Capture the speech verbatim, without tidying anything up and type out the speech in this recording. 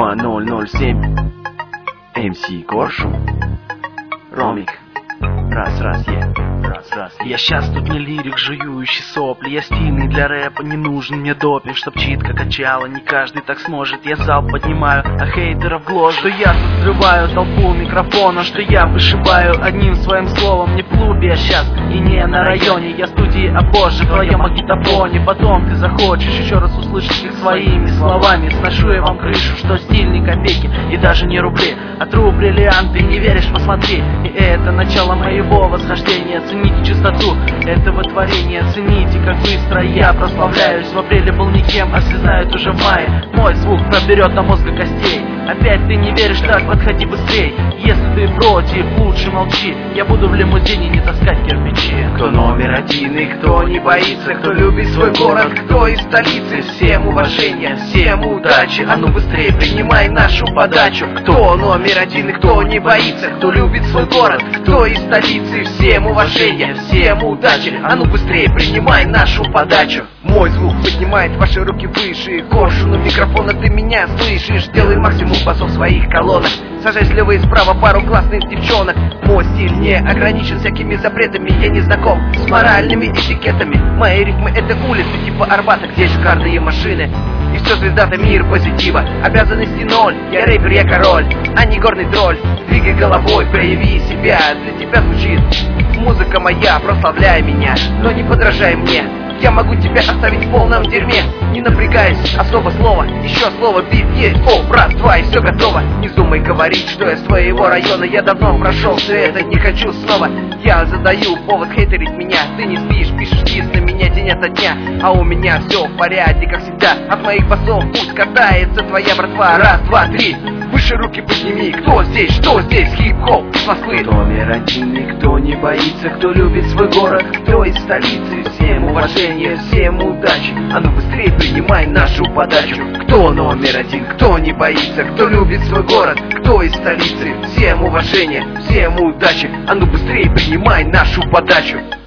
два ноль ноль семь. эм си Коршун. Ромик. Раз, раз, е. Раз, раз. Я щас тут не лирик, жующий сопли. Я стильный для рэпа, не нужен мне допинг, чтоб читка качала, не каждый так сможет. Я зал поднимаю, а хейтеров гложу. Что я тут взрываю толпу микрофона, что я вышибаю одним своим словом. Не в клубе я щас и не на районе. Я в студии, а позже в твоем магнитофоне. Потом ты захочешь еще раз услышать их своими словами. Сношу я вам крышу, что стиль не копейки и даже не рубли, а тру бриллианты. Не веришь, посмотри. И это начало моего восхождения. Цените чистоту этого творения, цените, как быстро я прославляюсь. В апреле был никем, а все знают уже в мае. Мой звук проберет до мозга костей. Опять ты не веришь, так подходи быстрей. Если ты против, лучше молчи. Я буду в лимузине не таскать кирпичи. Кто номер один и кто не боится, кто любит свой город, кто из столицы. Всем уважения, всем удачи, а ну быстрее принимай нашу подачу. Кто номер один и кто не боится, кто любит свой город, кто из столицы. Всем уважения, всем удачи, а ну быстрее принимай нашу подачу. Мой звук поднимает ваши руки выше. Коршуну микрофона ты меня слышишь. Делай максимум басов в своих колоннах. Сажай слева и справа пару классных девчонок. Мой стиль не ограничен всякими запретами. Я не знаком с моральными этикетами. Мои ритмы это улицы типа Арбата, где шикарные машины. И все, звезда-то мир позитива. Обязанности ноль, я рэпер, я король, а не горный тролль. Двигай головой, прояви себя. Для тебя звучит музыка моя, прославляй меня, но не подражай мне. Я могу тебя оставить в полном дерьме. Не напрягайся, особо слово, еще слово, бит есть. О, раз, два, и все готово. Не вздумай говорить, что я с твоего района. Я давно прошел все это, не хочу снова. Я задаю повод хейтерить меня. Ты не спишь, пишешь дис на меня день ото дня. А у меня все в порядке, как всегда. От моих басов пусть катается твоя братва. Раз, два, три, выше руки подними. Кто здесь, что здесь, хип-хоп с Москвы. Кто номер один и кто не боится, кто любит свой город, кто из столицы. Всем уважения, всем удачи, а ну быстрее принимай нашу подачу. Кто номер один, кто не боится, кто любит свой город, кто из столицы. Всем уважения, всем удачи, а ну быстрее принимай нашу подачу.